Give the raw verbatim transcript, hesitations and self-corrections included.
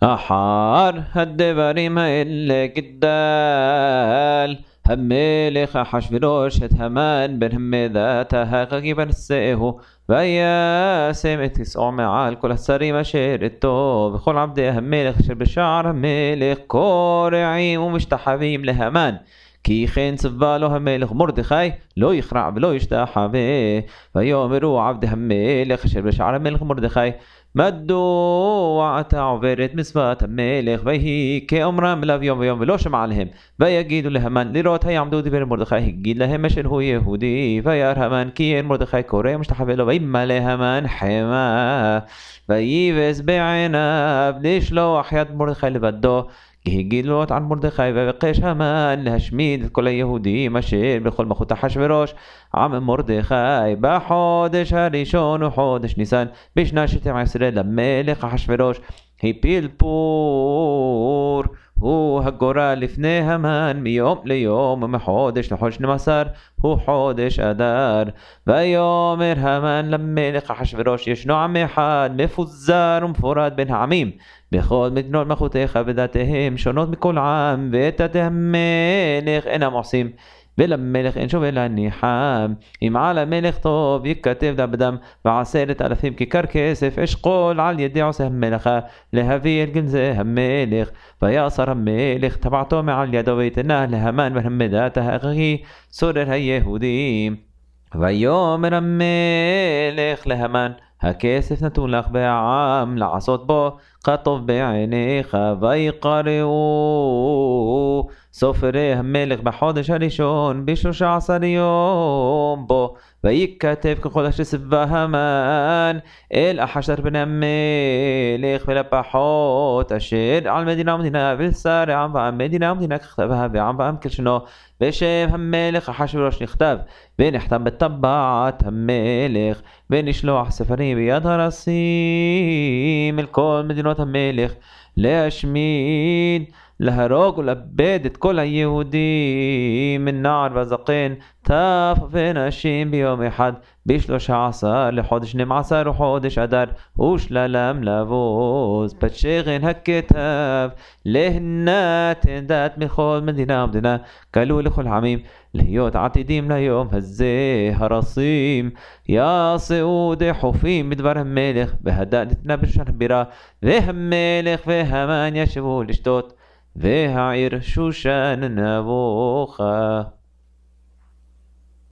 אחר הדברים האלה גדל המלך אחשוורוש את המן בן המדת ההגי בנשאהו וישם את כסאו מעל כל השרים אשר איתו וכל עבדי המלך אשר בשער המלך קורעים ומשתחווים להמן כי כן צווה לו המלך מרדכי לא יכרע ולא ישתחווה ויאמרו עבדי המלך אשר בשער המלך מרדכי מדוע אתה עובר את מצוות המלך ויהי כאומרם אליו יום ויום ולא שמע עליהם ויגידו להמן לראות היעמדו דבר מרדכי הגיד להם אשר הוא יהודי וירא המן כי אין מרדכי קורא ומשתחווה לו וימלא המן חמה ויבס בעיניו לשלוח יד מרדכי לבדו כי הגיד לו על מרדכי ובקש המן להשמיד את כל היהודים אשר בכל מלכות אחשוורוש עם מרדכי בחודש הראשון וחודש ניסן בשנה שתים עשרה למלך אחשוורוש הפיל פור הוא הגורל לפני המן מיום ליום ומחודש לחודש שנים עשר הוא חודש אדר ויאמר המן למלך אחשוורוש ישנו עם אחד מפוזר ומפורד בין העמים בכל מדינות מלכותיך ודתיהם שונות מכל עם ואת דתי המלך אינם עושים ולמלך אין שווה להניחם אם על המלך טוב יכתב דבדם ועשרת אלפים כיכר כסף אשכול על ידי עושה המלאכה להביא אל גנזי המלך ויאסר המלך טבעתו מעל ידו ויתנה להמן בן המדת ההגי סורר היהודים ויאמר המלך להמן הכסף נתון לך בעם לעשות בו כטוב בעיניך ויקראו סופרי המלך בחודש הראשון בשלושה עשר יום בו ויקטב כחודש שסבה המן אל אחשת בן המלך ולפחות אשר על מדינה ומדינה ולשר עם ועם מדינה ומדינה ככתבה ועם ועם כלשונו בשם המלך אחשוורוש נכתב ונחתם בטבעת המלך ונשלוח ספרים ביד הרסים אל כל מדינות המלך להשמיד להרוג ולאבד את כל היהודים מנער וזקן טף ונשים ביום אחד בשלושה עשר לחודש שנים עשר וחודש אדר ושללם לבוז פתשכן הכתב להנת דת מכל מדינה ומדינה כלו לכל עמים להיות עתידים ליום הזה הרסים יעשו דחופים בדבר המלך והדעת נתנה בשושן הבירה והמלך והמן ישבו לשתות והעיר שושן נבוכה